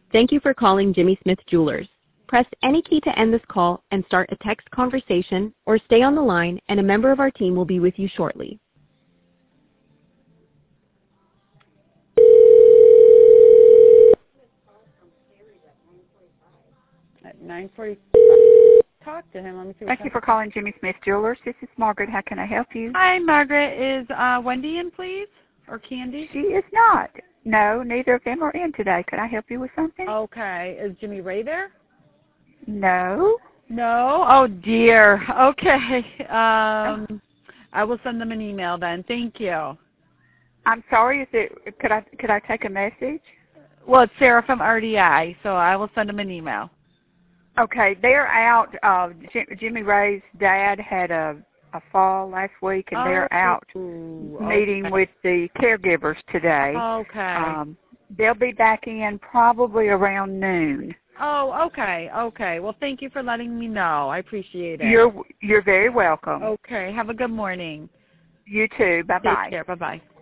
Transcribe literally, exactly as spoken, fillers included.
Thank you for calling Jimmy Smith Jewelers. Press any key to end this call and start a text conversation, or stay on the line and a member of our team will be with you shortly. At nine forty, talk to him. Let me see. Thank you for calling Jimmy Smith Jewelers. This is Margaret. How can I help you? Hi, Margaret. Is uh, Wendy in, please? Or Candy? She is not. No, neither of them are in today. Could I help you with something? Okay. Is Jimmy Ray there? No. No? Oh, dear. Okay. Um, I will send them an email then. Thank you. I'm sorry. Is it? Could I could I take a message? Well, it's Sarah from R D I, so I will send them an email. Okay, they're out. Uh, Jimmy Ray's dad had a a fall last week, and they're oh, out okay. meeting with the caregivers today. Okay. Um, they'll be back in probably around noon. Oh, okay, okay. Well, thank you for letting me know. I appreciate it. You're you're very welcome. Okay. Have a good morning. You too. Bye bye. Take care. Bye bye.